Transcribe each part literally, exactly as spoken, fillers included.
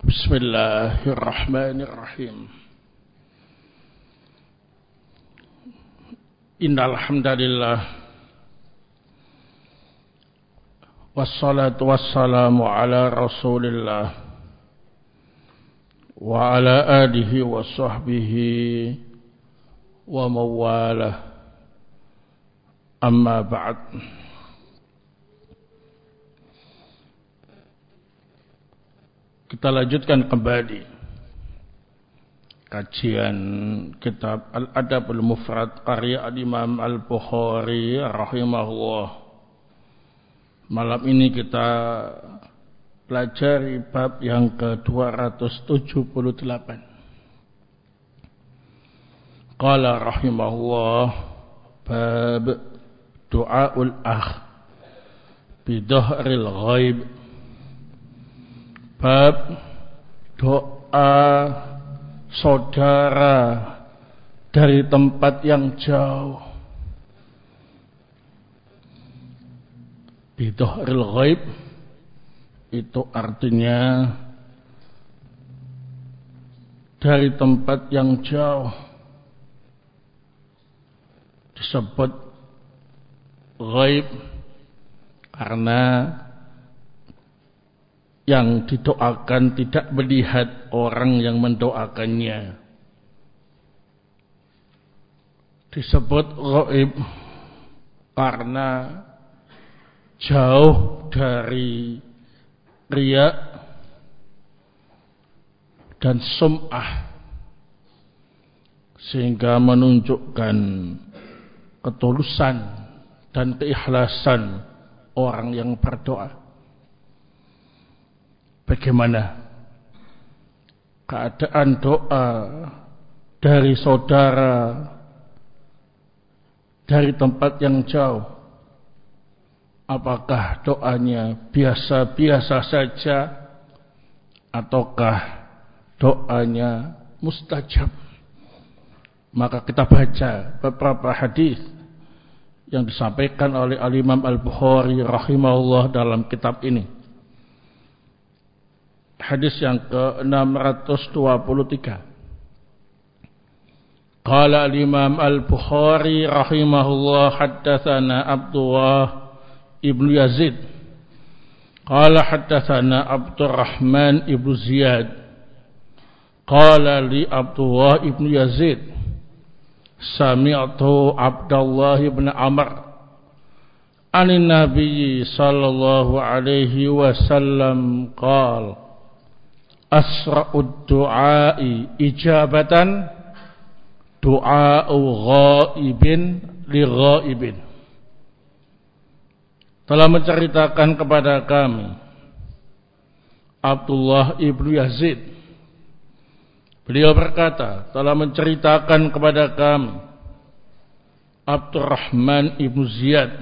Bismillahirrahmanirrahim. Innal hamdalillah wassalatu wassalamu ala Rasulillah wa ala alihi wa sahbihi wa mawalah. Amma ba'd. Kita lanjutkan kembali kajian kitab Al-Adabul Mufrad karya Al-Imam Al-Bukhari rahimahullah. Malam ini kita pelajari bab yang ke dua ratus tujuh puluh delapan. Qala rahimahullah, bab du'aul akh bi dhahril ghaib. Bab doa saudara dari tempat yang jauh. Bidhahril ghaib itu artinya dari tempat yang jauh. Disebut ghaib karena yang didoakan tidak melihat orang yang mendoakannya. Disebut ghaib karena jauh dari riya dan sum'ah, sehingga menunjukkan ketulusan dan keikhlasan orang yang berdoa. Bagaimana keadaan doa dari saudara dari tempat yang jauh? Apakah doanya biasa-biasa saja ataukah doanya mustajab? Maka kita baca beberapa hadis yang disampaikan oleh Al-Imam Al-Bukhari rahimahullah dalam kitab ini. Hadis yang ke enam ratus dua puluh tiga. Qala al-Imam Al-Bukhari rahimahullah, haddatsana Abdullah ibnu Yazid. Qala haddatsana Abdurrahman ibnu Ziyad. Qala li Abdullah ibnu Yazid, sami'tu Abdullah ibn Amr anin Nabi sallallahu alaihi wasallam qala asra'ud du'ai ijabatan du'a'u ghaibin li ghaibin. Telah menceritakan kepada kami Abdullah ibnu Yazid, beliau berkata, telah menceritakan kepada kami Abdurrahman ibnu Ziyad,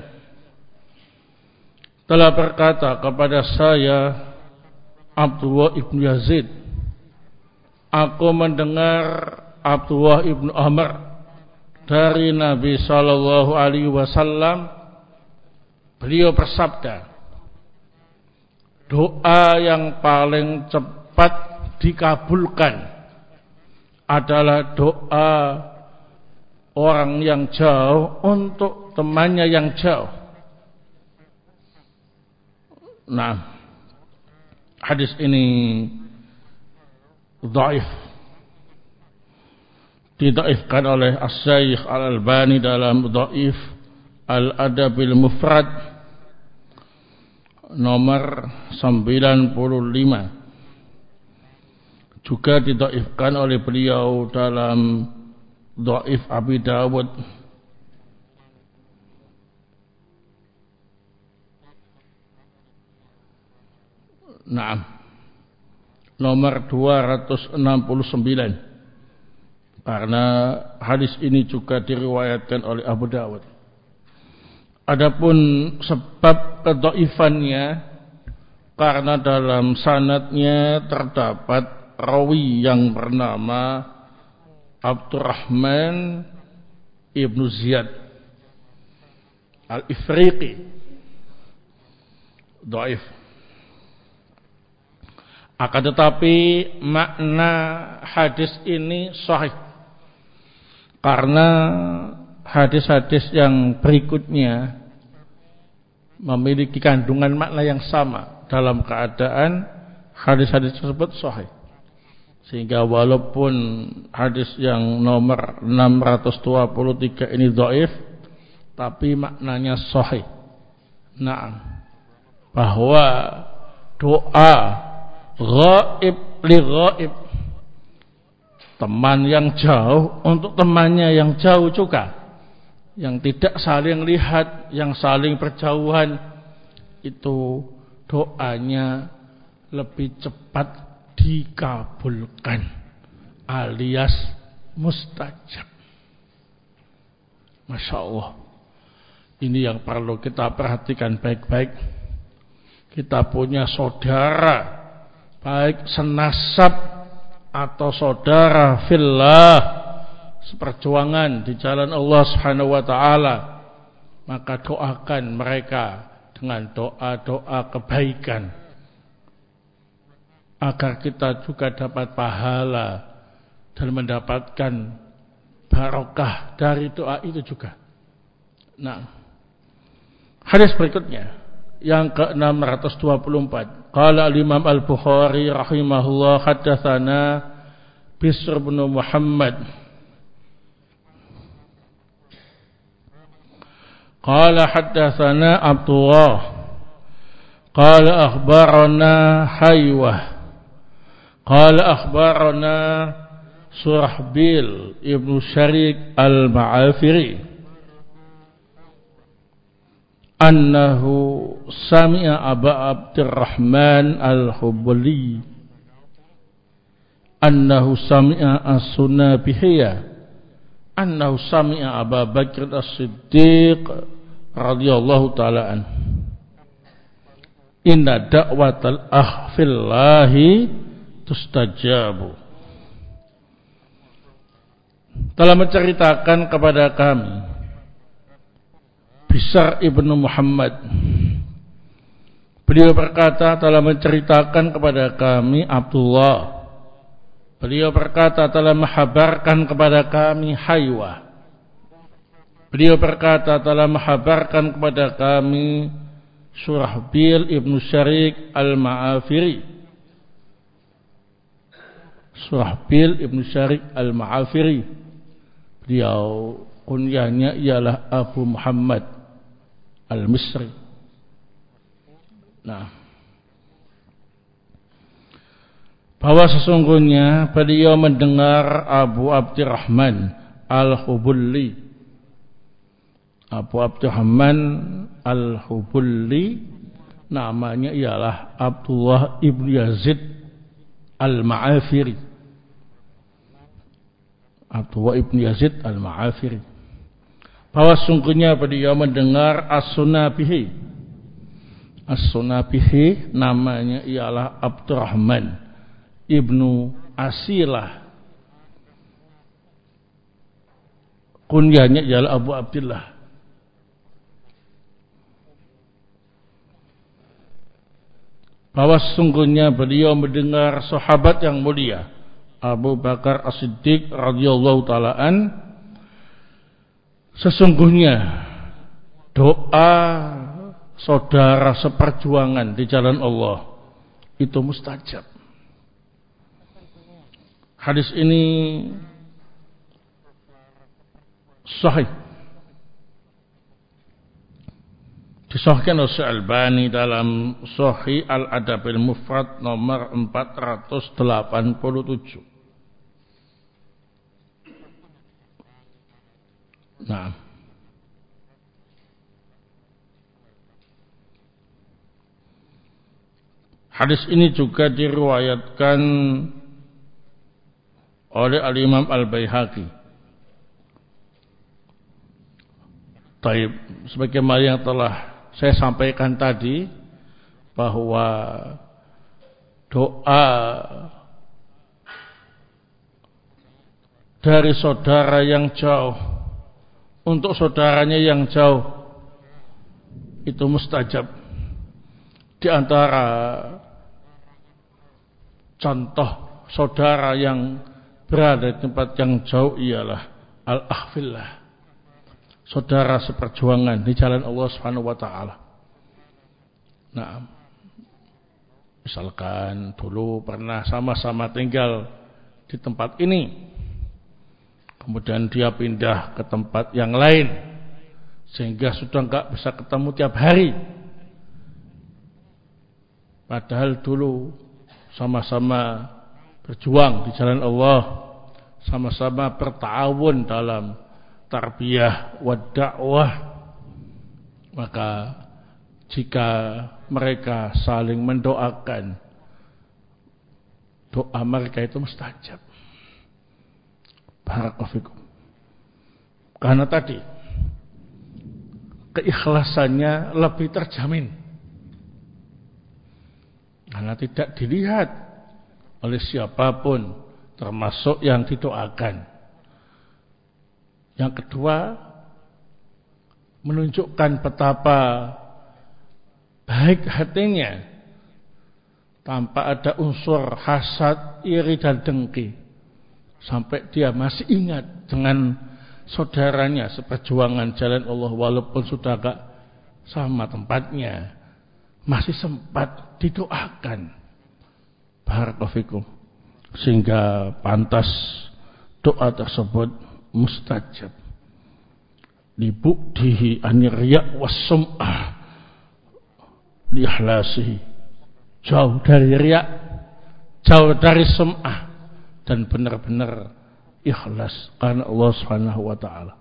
telah berkata kepada saya Abdullah ibnu Yazid, aku mendengar Abdullah ibnu Amr dari Nabi sallallahu alaihi wasallam, beliau bersabda, doa yang paling cepat dikabulkan adalah doa orang yang jauh untuk temannya yang jauh. Nah, hadis ini dhaif, didaifkan oleh As-Syaikh Al-Albani dalam Dhaif Al-Adabil Mufrad nomor sembilan puluh lima. Juga didaifkan oleh beliau dalam Dhaif Abi Dawud Naam, nomor dua ratus enam puluh sembilan, karena hadis ini juga diriwayatkan oleh Abu Dawud. Adapun sebab kedhaifannya, karena dalam sanadnya terdapat rawi yang bernama Abdurrahman ibnu Ziyad Al-Ifriqi, dhaif. Akan tetapi makna hadis ini sahih karena hadis-hadis yang berikutnya memiliki kandungan makna yang sama dalam keadaan hadis-hadis tersebut sahih. Sehingga walaupun hadis yang nomor enam ratus dua puluh tiga ini dhaif, tapi maknanya sahih. Nah, bahwa doa ghaib li ghaib, teman yang jauh untuk temannya yang jauh juga, yang tidak saling lihat, yang saling berjauhan, itu doanya lebih cepat dikabulkan alias mustajab. Masya Allah, ini yang perlu kita perhatikan baik-baik. Kita punya saudara baik senasab atau saudara fillah seperjuangan di jalan Allah Subhanahu wa taala, maka doakan mereka dengan doa-doa kebaikan agar kita juga dapat pahala dan mendapatkan barokah dari doa itu juga. Nah, hadis berikutnya yang ke enam ratus dua puluh empat. Qala al-Imam Al-Bukhari rahimahullah haddatsana Bisr bin Muhammad qala haddatsana Abdullah qala akhbarana Haywah qala akhbarana Surahbil ibnu Syarik al-Ma'afiri annahu sami'a Aba Abdurrahman al-Hubali annahu sami'a as-Sunabihiyya annahu sami'a Aba Bakr as-Siddiq radhiyallahu ta'ala an inna da'watal akhfillahi tustajabu. Telah menceritakan kepada kami Bisr ibnu Muhammad, beliau berkata telah menceritakan kepada kami Abdullah, beliau berkata telah menghabarkan kepada kami Haywah, beliau berkata telah menghabarkan kepada kami Surahbil ibnu Syarik al-Ma'afiri. Surahbil ibnu Syarik al-Ma'afiri, beliau kunyahnya ialah Abu Muhammad al-Misri. Nah, bahwa sesungguhnya beliau mendengar Abu Abdurrahman al-Hubuli. Abu Abdurrahman al-Hubuli namanya ialah Abdullah ibnu Yazid al-Ma'afiri. Abdullah ibnu Yazid al-Ma'afiri, bahwa sungguhnya beliau mendengar As-Sunabihi. As-Sunabihi namanya ialah Abdurrahman ibnu Asilah, kunyahnya ialah Abu Abdullah. Bahwa sungguhnya beliau mendengar sahabat yang mulia Abu Bakar As-Siddiq radhiyallahu ta'ala an, sesungguhnya doa saudara seperjuangan di jalan Allah itu mustajab. Hadis ini sahih, disahihkan oleh Al-Albani dalam Sahih Al-Adabil Mufrad nomor empat ratus delapan puluh tujuh. Nah, hadis ini juga diriwayatkan oleh Al-Imam Al-Baihaqi. Taib, sebagaimana yang telah saya sampaikan tadi, bahwa doa dari saudara yang jauh untuk saudaranya yang jauh itu mustajab. Di antara contoh saudara yang berada di tempat yang jauh ialah al-akhfillah, saudara seperjuangan di jalan Allah Subhanahu wa taala. Nah, misalkan dulu pernah sama-sama tinggal di tempat ini, kemudian dia pindah ke tempat yang lain, sehingga sudah enggak bisa ketemu tiap hari. Padahal dulu sama-sama berjuang di jalan Allah, sama-sama bertawun dalam tarbiyah wa dakwah. Maka jika mereka saling mendoakan, doa mereka itu mustajab. Barakallahu fikum. Karena tadi keikhlasannya lebih terjamin, karena tidak dilihat oleh siapapun, termasuk yang didoakan. Yang kedua, menunjukkan betapa baik hatinya tanpa ada unsur hasad, iri dan dengki, sampai dia masih ingat dengan saudaranya seperjuangan jalan Allah walaupun sudah agak sama tempatnya, masih sempat didoakan. Barakallahu fikum. Sehingga pantas doa tersebut mustajab. Libukdihi anirya wassum'ah liikhlasihi, jauh dari riya, jauh dari sum'ah, dan benar-benar ikhlas karena Allah Subhanahu wa taala.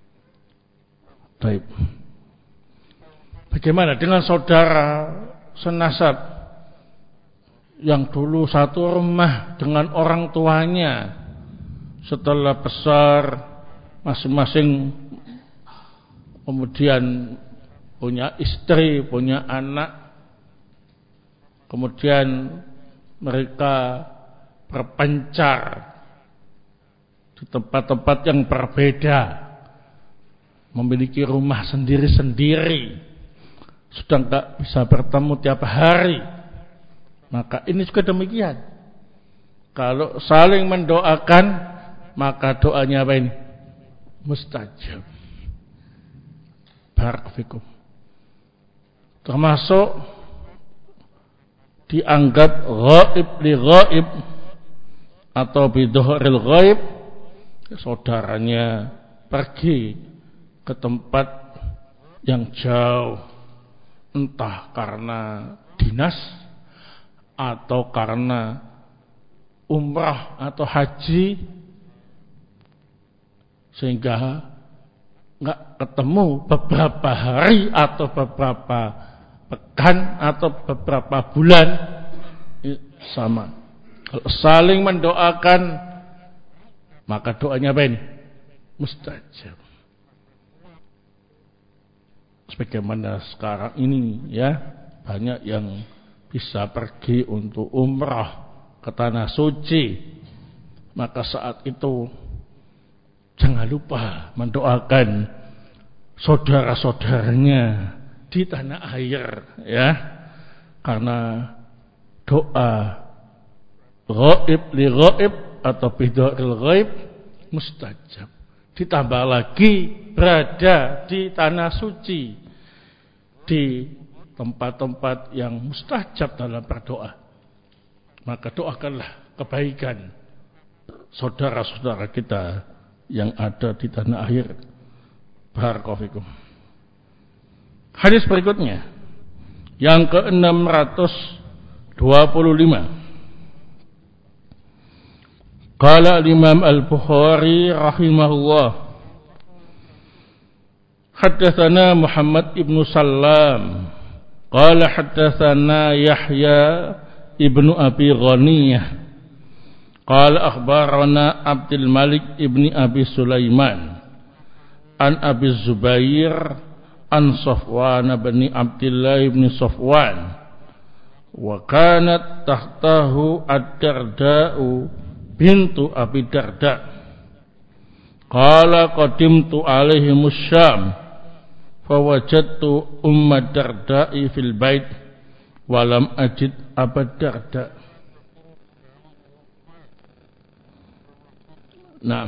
Baik. Bagaimana dengan saudara senasab yang dulu satu rumah dengan orang tuanya, setelah besar masing-masing kemudian punya istri, punya anak, kemudian mereka berpencar di tempat-tempat yang berbeda, memiliki rumah sendiri-sendiri, sudah enggak bisa bertemu tiap hari. Maka ini juga demikian. Kalau saling mendoakan, maka doanya apa ini? Mustajab. Barakallahu fikum. Termasuk dianggap ghaib li ghaib atau bidhuhril ghaib, saudaranya pergi ke tempat yang jauh, entah karena dinas atau karena umrah atau haji, sehingga nggak ketemu beberapa hari atau beberapa pekan atau beberapa bulan. Sama, kalau saling mendoakan, maka doanya apa ini? Mustajab. Sebagaimana sekarang ini ya, banyak yang bisa pergi untuk umrah ke tanah suci, maka saat itu jangan lupa mendoakan saudara-saudaranya di tanah air ya, karena doa ghaib li ghaib atau bidhuhril ghaib mustajab. Ditambah lagi berada di tanah suci, di tempat-tempat yang mustajab dalam berdoa, maka doakanlah kebaikan saudara-saudara kita yang ada di tanah air. Barakallahu fikum. Hadis berikutnya yang ke enam ratus dua puluh lima. Qala Imam Al-Bukhari rahimahullah, haddatsana Muhammad ibn Sallam qala haddatsana Yahya ibnu Abi Ghaniyah qala akhbarana Abdul Malik ibni Abi Sulaiman an Abi Zubair an Safwan bin Abdullah ibn Safwan wa kanat tahtahu ad-Darda'u bintu Abi Darda qala qadimtu alaihim Syam fawajadtu Umma Darda'i fil bait walam ajid Aba Darda. Nah,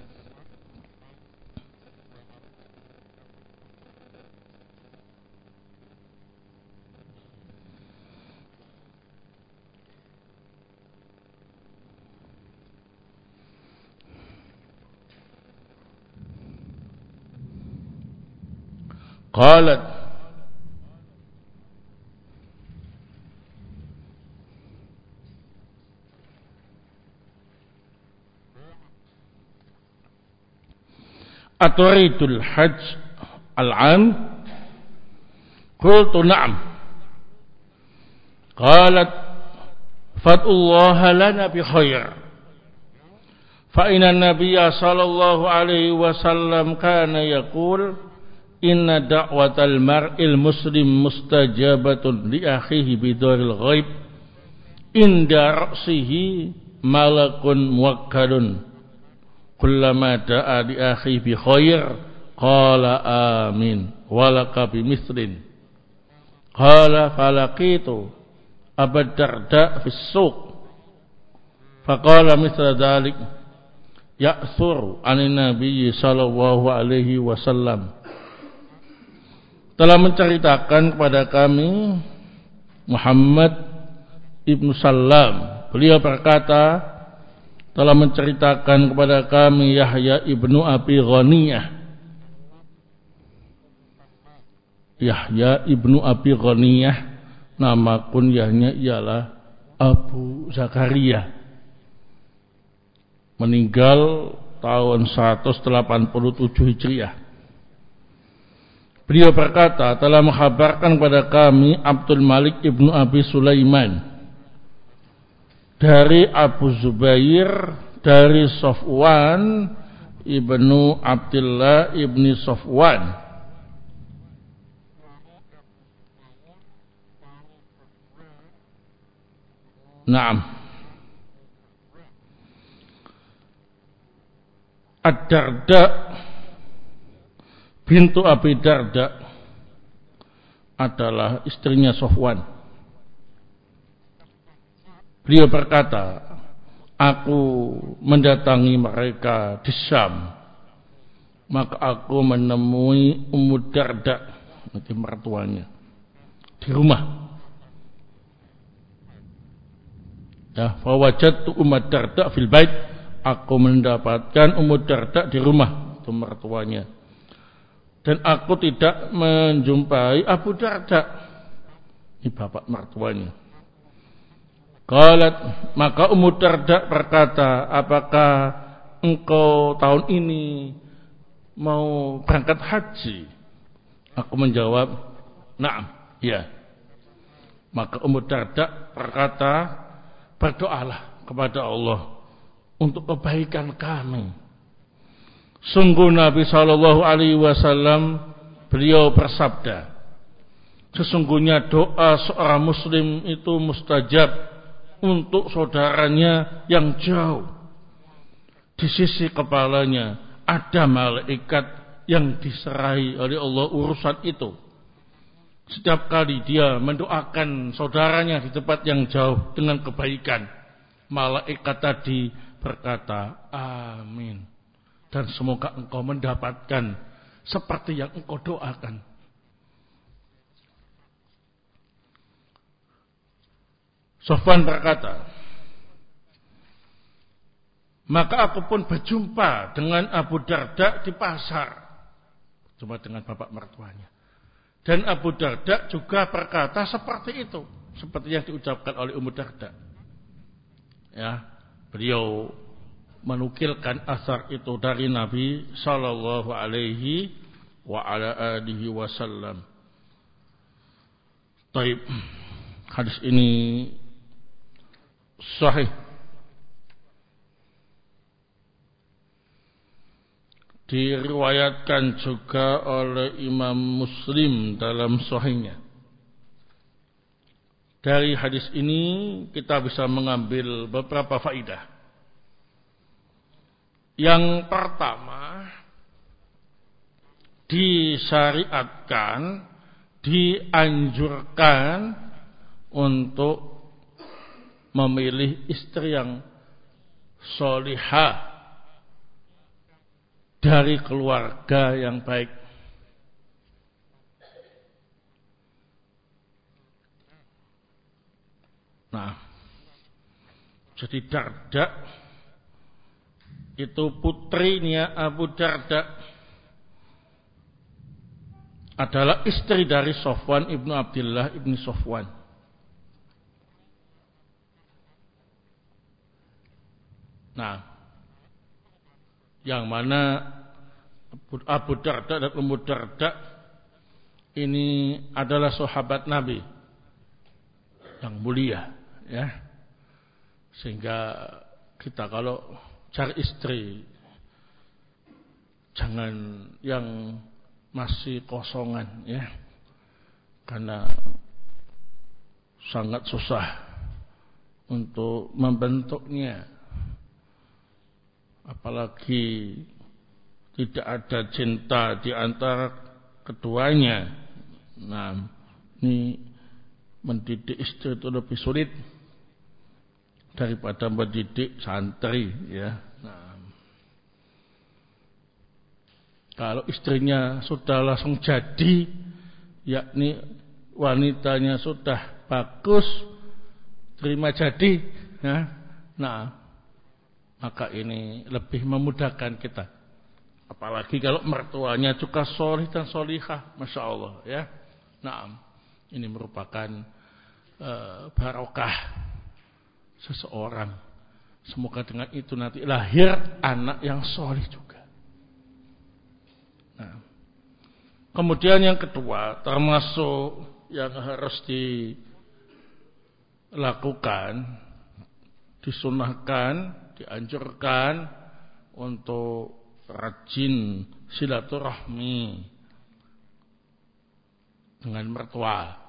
qalat aturidul hajj al-'am? Qultu na'am. Qalat fad'ullaha lana bi khair. Fa inna nabiyya sallallahu alaihi wasallam kana yaqul inna da'watal mar'il muslim mustajabatun li akhihi bidharil ghaib inda ra'sihi malakun muwakkalun kullama da'a li akhihi bi khair qala amin walaka bi mislin. Qala falaqitu Abu Darda fi suq faqala mithla dhalik ya'thur 'anil nabiy sallallahu alaihi wasallam. Telah menceritakan kepada kami Muhammad ibnu Salam, beliau berkata telah menceritakan kepada kami Yahya ibnu Abi Ghaniyah. Yahya ibnu Abi Ghaniyah, nama kunyahnya ialah Abu Zakaria, meninggal tahun seratus delapan puluh tujuh Hijriah. Beliau berkata telah menghabarkan kepada kami Abdul Malik ibnu Abi Sulaiman dari Abu Zubair dari Safwan ibnu Abdullah ibni Safwan. Naam. Ad-Darda bintu Abi Darda adalah istrinya Safwan. Beliau berkata, aku mendatangi mereka di Syam, maka aku menemui Ummu Darda, nanti mertuanya, di rumah. Ya, fawajadtu Ummu Darda fil bait, aku mendapatkan Ummu Darda di rumah, itu mertuanya. Dan aku tidak menjumpai Abu Darda, ini bapak mertuanya. Qalat, maka Ummu Darda berkata, apakah engkau tahun ini mau berangkat haji? Aku menjawab, na'am, ya. Maka Ummu Darda berkata, berdoalah kepada Allah untuk kebaikan kami. Sungguh Nabi sallallahu alaihi wasallam beliau bersabda, sesungguhnya doa seorang muslim itu mustajab untuk saudaranya yang jauh. Di sisi kepalanya ada malaikat yang diserahi oleh Allah urusan itu. Setiap kali dia mendoakan saudaranya di tempat yang jauh dengan kebaikan, malaikat tadi berkata, amin. Dan semoga engkau mendapatkan seperti yang engkau doakan. Safwan berkata, maka aku pun berjumpa dengan Abu Darda di pasar, cuma dengan bapak mertuanya. Dan Abu Darda juga berkata seperti itu, seperti yang diucapkan oleh Ummu Darda. Ya, beliau menukilkan asar itu dari Nabi sallallahu alaihi wa ala alihi wasallam. Taib, hadis ini sahih. Diriwayatkan juga oleh Imam Muslim dalam sahihnya. Dari hadis ini kita bisa mengambil beberapa faedah. Yang pertama, disyariatkan, dianjurkan untuk memilih istri yang solihah, dari keluarga yang baik. Nah, jadi Darda itu putrinya Abu Darda adalah istri dari Sofwan ibnu Abdullah ibnu Sofwan. Nah, yang mana Abu Darda dan Ummu Darda ini adalah sahabat Nabi yang mulia, ya. Sehingga kita kalau cari istri jangan yang masih kosongan, ya, karena sangat susah untuk membentuknya, apalagi tidak ada cinta di antara keduanya. Nah, ini mendidik istri itu lebih sulit daripada mendidik santri, ya. Kalau istrinya sudah langsung jadi, yakni wanitanya sudah bagus, terima jadi, ya, nah, maka ini lebih memudahkan kita. Apalagi kalau mertuanya juga solih dan solihah, masya Allah, ya. Nah, ini merupakan uh, barokah seseorang. Semoga dengan itu nanti lahir anak yang solih juga. Nah, kemudian yang kedua, termasuk yang harus dilakukan, disunahkan, dianjurkan untuk rajin silaturahmi dengan mertua.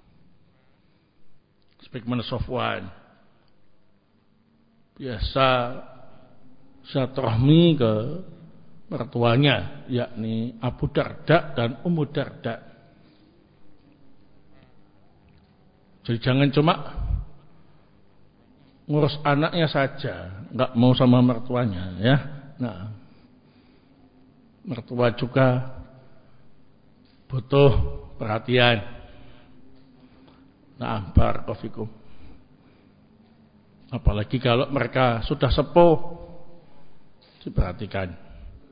Sebagaimana Sofwan biasa silaturahmi ke mertuanya, yakni Abu Darda dan Ummu Darda. Jadi jangan cuma ngurus anaknya saja, nggak mau sama mertuanya, ya. Nah, mertua juga butuh perhatian. Nah, barakallahu fikum. Apalagi kalau mereka sudah sepuh, diperhatikan.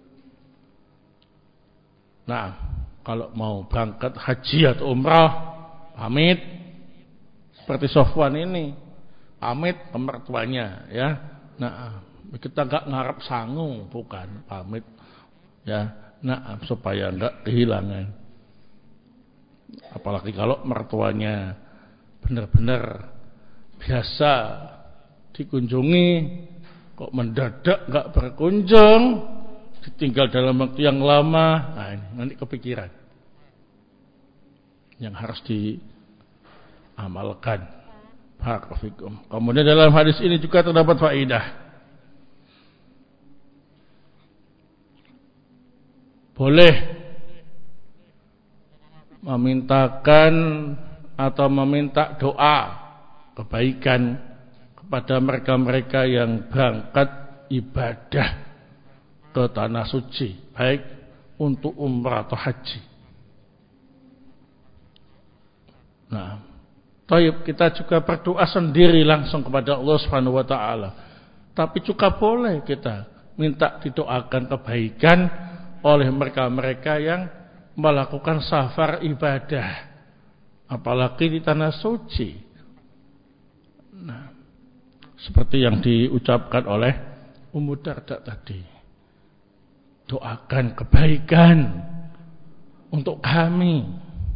Nah, kalau mau berangkat haji atau umrah, pamit seperti Sofwan ini, pamit ke mertuanya, ya. Nah, kita enggak ngarep sangu, bukan, pamit, ya. Nah, supaya enggak kehilangan. Apalagi kalau mertuanya benar-benar biasa dikunjungi, kok mendadak enggak berkunjung, ditinggal dalam waktu yang lama, nah ini nanti kepikiran yang harus diamalkan. Barakallahu. Kemudian dalam hadis ini juga terdapat faedah, boleh memintakan atau meminta doa kebaikan kepada mereka-mereka yang berangkat ibadah ke tanah suci, baik untuk umrah atau haji. Nah, taib, kita juga berdoa sendiri langsung kepada Allah Subhanahu wa taala. Tapi juga boleh kita minta didoakan kebaikan oleh mereka-mereka yang melakukan safar ibadah, apalagi di tanah suci. Nah, seperti yang diucapkan oleh Ummu Darda tadi. Doakan kebaikan untuk kami.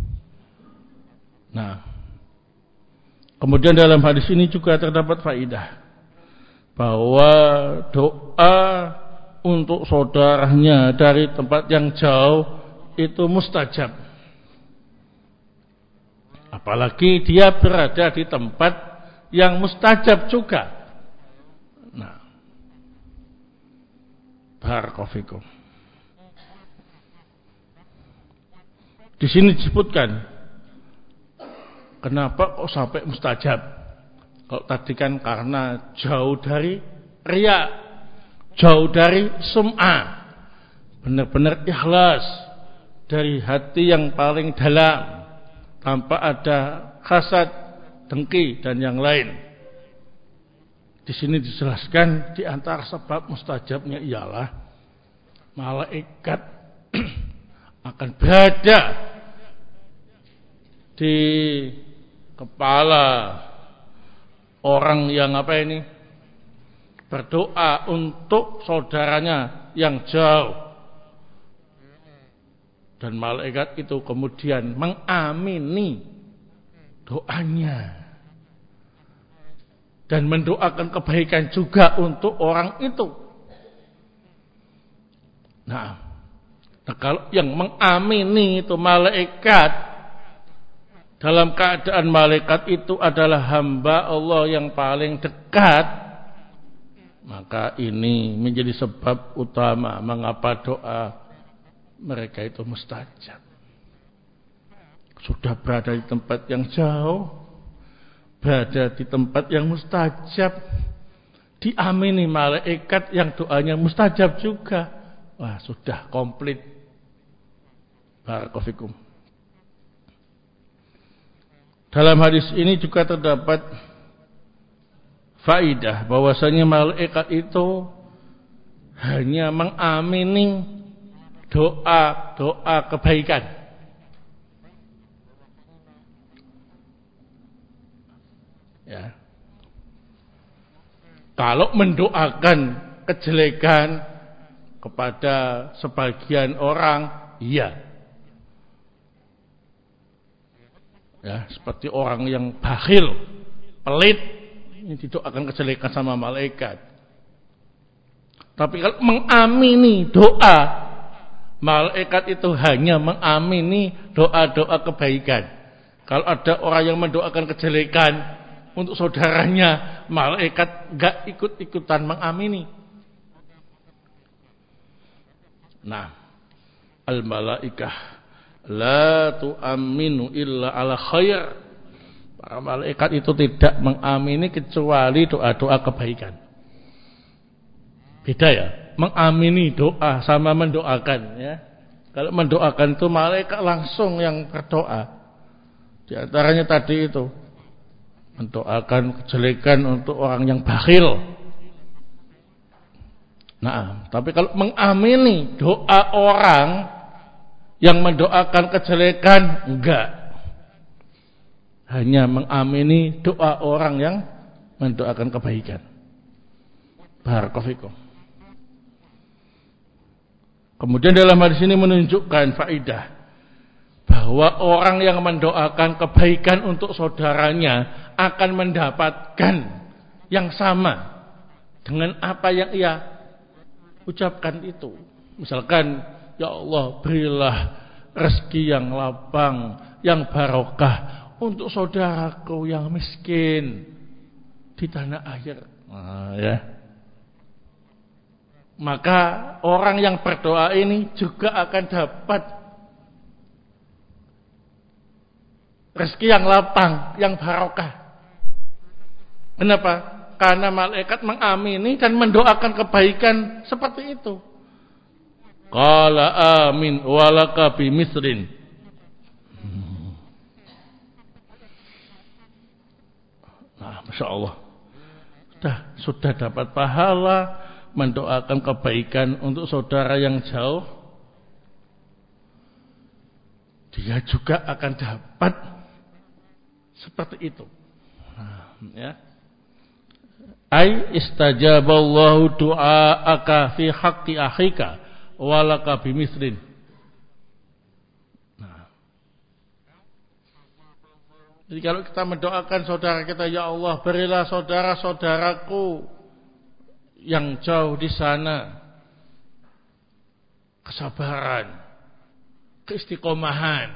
Nah, kemudian dalam hadis ini juga terdapat faedah bahwa doa untuk saudaranya dari tempat yang jauh itu mustajab. Apalagi dia berada di tempat yang mustajab juga. Nah, barakallahu fikum. Di sini disebutkan kenapa kok sampai mustajab. Kalau tadi kan karena jauh dari riya, jauh dari sum'ah, benar-benar ikhlas dari hati yang paling dalam, tanpa ada hasad, dengki dan yang lain. Di sini dijelaskan di antara sebab mustajabnya ialah malaikat akan berada di kepala orang yang apa ini berdoa untuk saudaranya yang jauh, dan malaikat itu kemudian mengamini doanya dan mendoakan kebaikan juga untuk orang itu. Nah, nah kalau yang mengamini itu malaikat, dalam keadaan malaikat itu adalah hamba Allah yang paling dekat, maka ini menjadi sebab utama mengapa doa mereka itu mustajab. Sudah berada di tempat yang jauh, berada di tempat yang mustajab, diamini malaikat yang doanya mustajab juga. Wah, sudah komplit. Barakallahu fikum. Dalam hadis ini juga terdapat faidah bahwasanya malaikat itu hanya mengamini doa-doa kebaikan. Ya. Kalau mendoakan kejelekan kepada sebagian orang, iya. Ya, seperti orang yang bakhil, pelit, ini didoakan kejelekan sama malaikat. Tapi kalau mengamini doa, malaikat itu hanya mengamini doa-doa kebaikan. Kalau ada orang yang mendoakan kejelekan untuk saudaranya, malaikat gak ikut-ikutan mengamini. Nah, al-malaikah la tu'aminu illa ala khair. Para malaikat itu tidak mengamini kecuali doa-doa kebaikan. Beda ya, mengamini doa sama mendoakan ya. Kalau mendoakan itu malaikat langsung yang berdoa. Di antaranya tadi itu mendoakan kejelekan untuk orang yang bakhil. Nah, tapi kalau mengamini doa orang yang mendoakan kejelekan, enggak. Hanya mengamini doa orang yang mendoakan kebaikan. Barakallahu fikum. Kemudian dalam hadis ini menunjukkan faidah bahwa orang yang mendoakan kebaikan untuk saudaranya akan mendapatkan yang sama dengan apa yang ia ucapkan itu. Misalkan, ya Allah, berilah rezeki yang lapang, yang barokah untuk saudaraku yang miskin di tanah air. Nah, ya. Maka orang yang berdoa ini juga akan dapat rezeki yang lapang, yang barokah. Kenapa? Karena malaikat mengamini dan mendoakan kebaikan seperti itu. Qala amin walaka bimisrin. Nah, Masya Allah, sudah, sudah dapat pahala mendoakan kebaikan untuk saudara yang jauh. Dia juga akan dapat seperti itu. Nah, ya. Ai istajaballahu du'aaka fi haqqi akhika walaka bimisrin. Nah. Jadi kalau kita mendoakan saudara kita, ya Allah, berilah saudara-saudaraku yang jauh di sana kesabaran, keistiqomahan,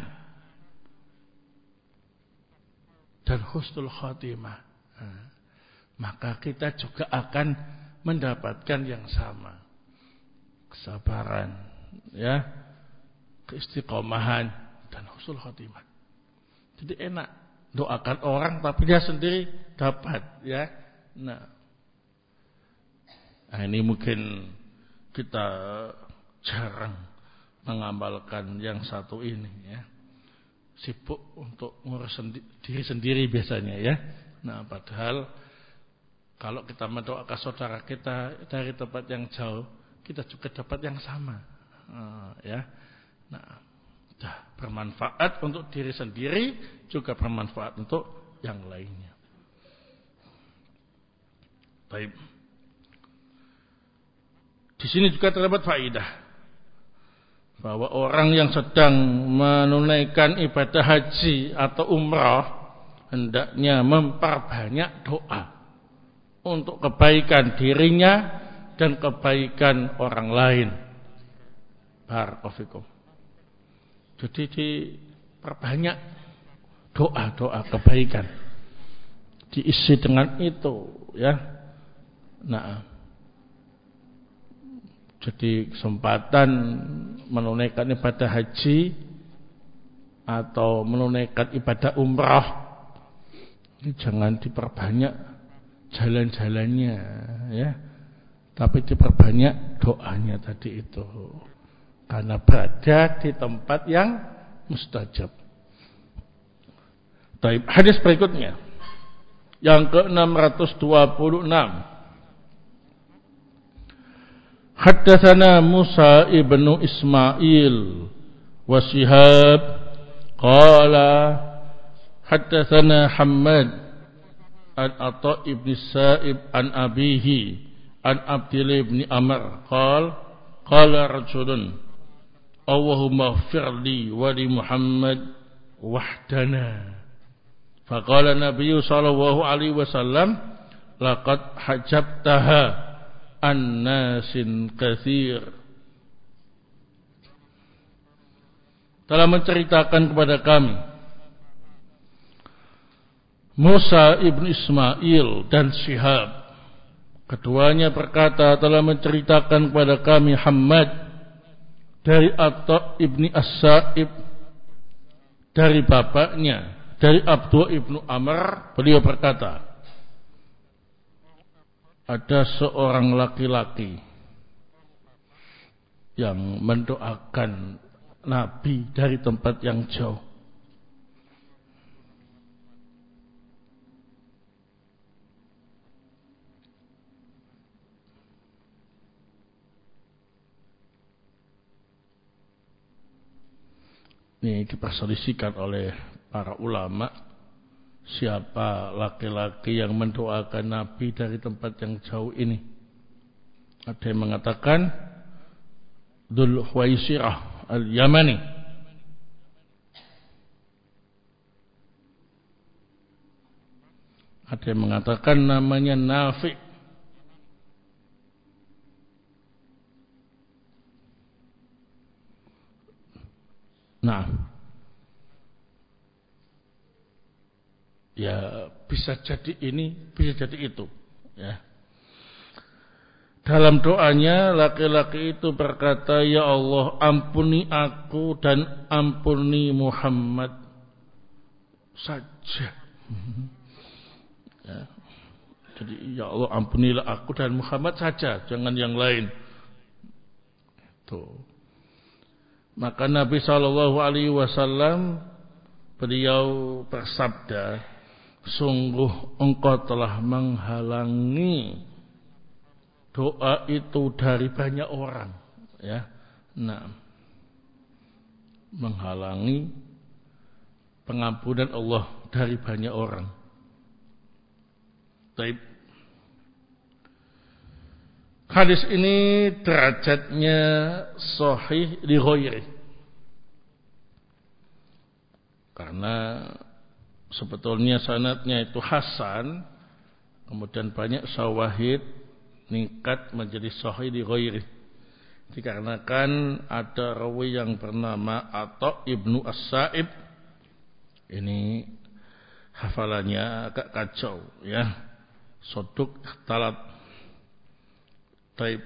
dan husnul khatimah. Nah, maka kita juga akan mendapatkan yang sama. Kesabaran, ya, keistiqomahan dan husnul khotimah. Jadi enak doakan orang tapi dia sendiri dapat, ya. Nah, nah ini mungkin kita jarang mengamalkan yang satu ini ya. Sibuk untuk ngurus sendi- diri sendiri biasanya ya. Nah, padahal kalau kita mendoakan saudara kita dari tempat yang jauh, kita juga dapat yang sama. Uh, ya. Nah, dah bermanfaat untuk diri sendiri, juga bermanfaat untuk yang lainnya. Baik. Di sini juga terdapat faedah bahwa orang yang sedang menunaikan ibadah haji atau umrah hendaknya memperbanyak doa untuk kebaikan dirinya dan kebaikan orang lain. Barakallahu. Jadi diperbanyak doa-doa kebaikan, diisi dengan itu ya. Nah, jadi kesempatan menunaikan ibadah haji atau menunaikan ibadah umrah ini jangan diperbanyak jalan-jalannya ya, tapi diperbanyak doanya tadi itu, karena berada di tempat yang mustajab. Baik, hadis berikutnya yang ke enam ratus dua puluh enam. Haddatsana Musa ibnu Ismail wa Shihab qala haddatsana Hammad an Atha ibn Sa'ib an abihi an Abdillah ibn Amr qala qala rajulun Allahumma ighfirli wa li Muhammad wahdana. Faqala Nabi sallallahu alaihi wasallam laqad hajabtaha an-nasin katsir. Telah menceritakan kepada kami Musa ibn Ismail dan Shihab, keduanya berkata telah menceritakan kepada kami Hammad dari Atha ibni As-Sa'ib dari bapaknya dari Abdullah ibnu Amr, beliau berkata, ada seorang laki-laki yang mendoakan Nabi dari tempat yang jauh. Ini diperselisihkan oleh para ulama, siapa laki-laki yang mendoakan Nabi dari tempat yang jauh ini. Ada yang mengatakan Dzul Huwaisirah Al-Yamani. Ada yang mengatakan namanya Nafi. Nah, ya bisa jadi ini, bisa jadi itu ya. Dalam doanya laki-laki itu berkata, ya Allah ampuni aku dan ampuni Muhammad saja ya. Jadi ya Allah ampunilah aku dan Muhammad saja, jangan yang lain. Tuh. Maka Nabi shallallahu alaihi wasallam beliau bersabda, sungguh engkau telah menghalangi doa itu dari banyak orang ya. Nah, menghalangi pengampunan Allah dari banyak orang. Baik. Hadis ini derajatnya sahih li ghairi, karena sebetulnya sanadnya itu hasan, kemudian banyak syawahid meningkat menjadi sahih li ghairi, dikarenakan ada rawi yang bernama Atha ibnu As-Sa'ib. Ini hafalannya agak kacau ya, soduk talat. Baik.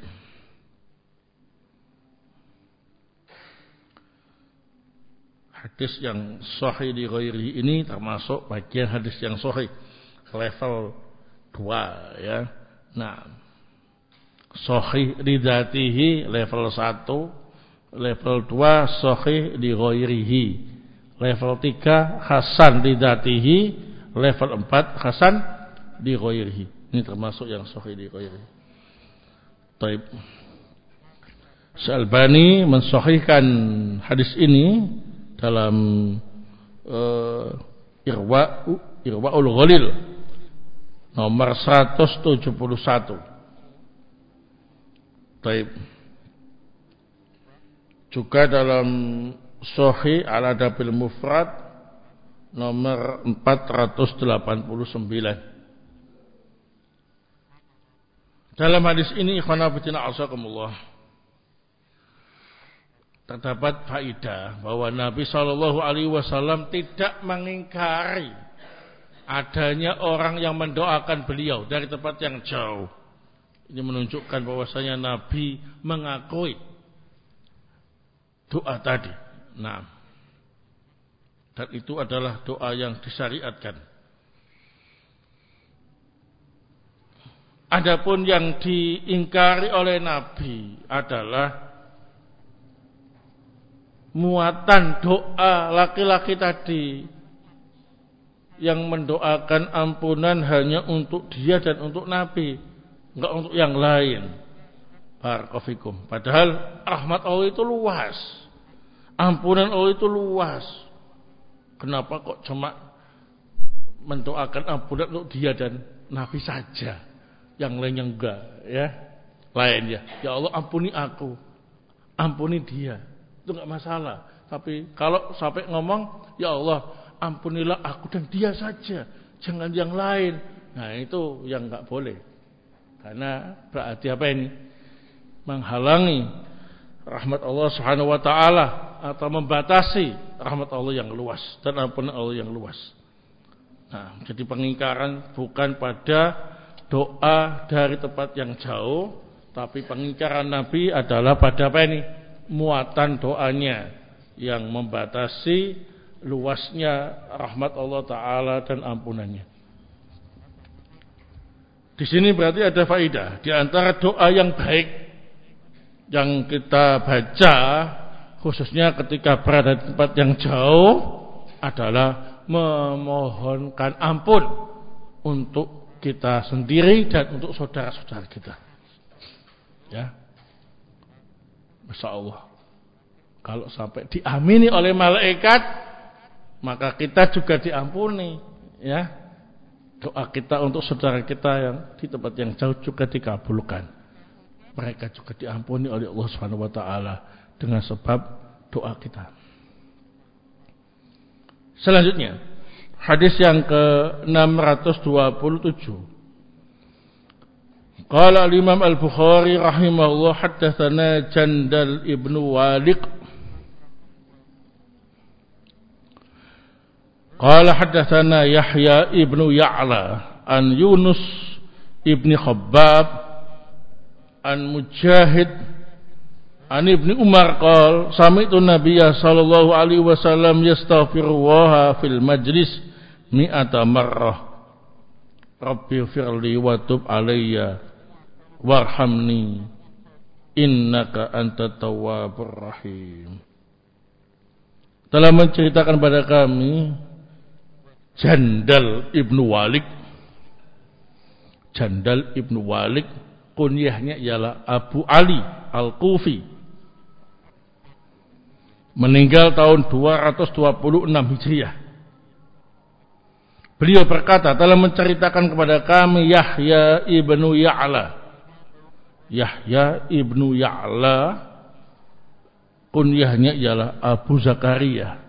Hadis yang sahih di ghairi ini termasuk bagian hadis yang sahih level dua ya. Nah, sahih li dzatihi level satu, Level dua sahih li ghairihi. Level tiga hasan li dzatihi. Level empat hasan li ghairihi. Ini termasuk yang sahih li ghairihi. Taib. Syalbani mensahihkan hadis ini dalam uh, Irwa Irwaul Ghalil nomor seratus tujuh puluh satu. Taib. Juga dalam Sahih Al-Adabil Mufrad nomor empat ratus delapan puluh sembilan. Dalam hadis ini ikhwan fillah azakumullah, terdapat faedah bahwa Nabi shallallahu alaihi wasallam tidak mengingkari adanya orang yang mendoakan beliau dari tempat yang jauh. Ini menunjukkan bahwasanya Nabi mengakui doa tadi. Nah, dan itu adalah doa yang disyariatkan. Adapun yang diingkari oleh Nabi adalah muatan doa laki-laki tadi yang mendoakan ampunan hanya untuk dia dan untuk Nabi, enggak untuk yang lain. Barakallahu. Padahal rahmat Allah itu luas, ampunan Allah itu luas. Kenapa kok cuma mendoakan ampunan untuk dia dan Nabi saja, yang lainnya enggak? Ya, lain ya. Ya Allah ampuni aku, ampuni dia, itu enggak masalah. Tapi kalau sampai ngomong, ya Allah ampunilah aku dan dia saja, jangan yang lain. Nah itu yang enggak boleh. Karena berarti apa ini? Menghalangi rahmat Allah Subhanahu wa taala atau membatasi rahmat Allah yang luas dan ampunan Allah yang luas. Nah, jadi pengingkaran bukan pada doa dari tempat yang jauh, tapi pengingkaran Nabi adalah pada apa ini? Muatan doanya yang membatasi luasnya rahmat Allah taala dan ampunannya. Di sini berarti ada faedah di antara doa yang baik yang kita baca khususnya ketika berada di tempat yang jauh adalah memohonkan ampun untuk kita sendiri dan untuk saudara-saudara kita. Ya. Masya Allah. Kalau sampai diamini oleh malaikat, maka kita juga diampuni, ya. Doa kita untuk saudara kita yang di tempat yang jauh juga dikabulkan. Mereka juga diampuni oleh Allah Subhanahu wa taala dengan sebab doa kita. Selanjutnya, hadis yang ke enam ratus dua puluh tujuh. Qala al-Imam Al-Bukhari rahimahullah haddatsana Jandal ibnu Waliq. Qala haddatsana Yahya ibnu Ya'la an Yunus ibni Khabbab an Mujahid an Ibni Umar qala sami'tu Nabiyya sallallahu alaihi wasallam yastaghfirullah fil majlis mi'ata marrah Rabbi firli wa tub alayya warhamni innaka antat tawwabur rahim. Telah menceritakan pada kami Jandal ibnu Waliq. Jandal ibnu Waliq kunyahnya ialah Abu Ali Al-Kufi, meninggal tahun dua ratus dua puluh enam Hijriah. Beliau berkata, telah menceritakan kepada kami Yahya ibnu Ya'la. Yahya ibnu Ya'la kunyahnya ialah Abu Zakaria,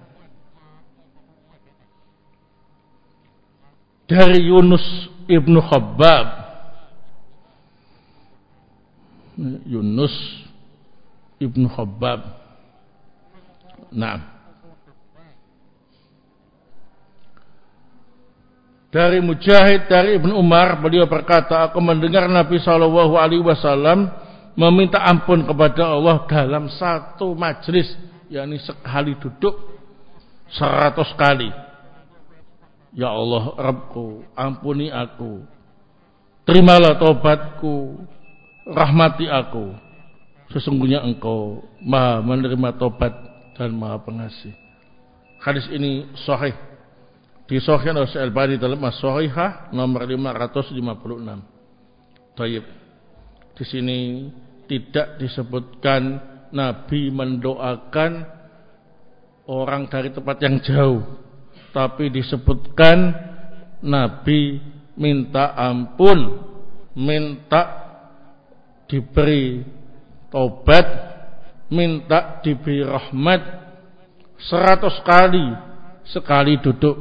dari Yunus ibnu Khabbab. Yunus ibnu Khabbab. Nah, dari Mujahid dari Ibnu Umar, beliau berkata, aku mendengar Nabi Shallallahu Alaihi Wasallam meminta ampun kepada Allah dalam satu majlis, yakni sekali duduk seratus kali. Ya Allah Rabbku, ampuni aku, terimalah taubatku, rahmati aku. sesungguhnya engkau maha menerima tobat dan maha pengasih. Hadis ini sahih, disahihkan oleh Al-Albani dalam As-Shahihah nomor lima ratus lima puluh enam. Taib. Di sini tidak disebutkan Nabi mendoakan orang dari tempat yang jauh, tapi disebutkan Nabi minta ampun, minta diberi taubat, minta diberi rahmat seratus kali sekali duduk.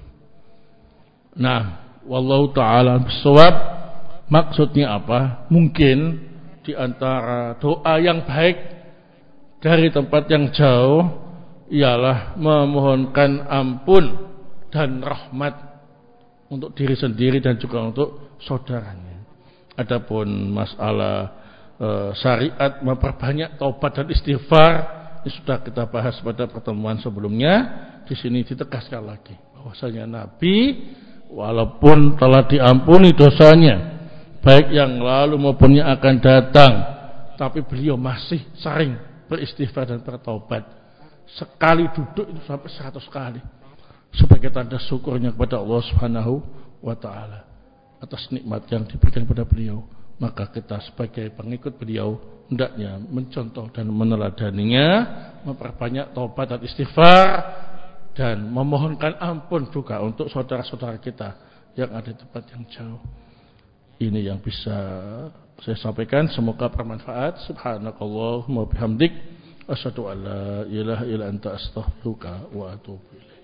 Nah, wallahu ta'ala bissawab. Maksudnya apa? Mungkin di antara doa yang baik dari tempat yang jauh ialah memohonkan ampun dan rahmat untuk diri sendiri dan juga untuk saudaranya. Adapun masalah e, syariat memperbanyak taubat dan istighfar, ini sudah kita bahas pada pertemuan sebelumnya. Di sini ditegaskan lagi bahwasanya Nabi walaupun telah diampuni dosanya, baik yang lalu maupun yang akan datang, tapi beliau masih sering beristighfar dan bertaubat. Sekali duduk itu sampai seratus kali, sebagai tanda syukurnya kepada Allah Subhanahu wa ta'ala atas nikmat yang diberikan kepada beliau. Maka kita sebagai pengikut beliau hendaknya mencontoh dan meneladaninya, memperbanyak taubat dan istighfar, dan memohonkan ampun juga untuk saudara-saudara kita yang ada di tempat yang jauh. Ini yang bisa saya sampaikan, semoga bermanfaat. Subhanakallahumma bihamdik, asyhadu an la ilaha illa anta astaghfiruka wa atubu ilaik.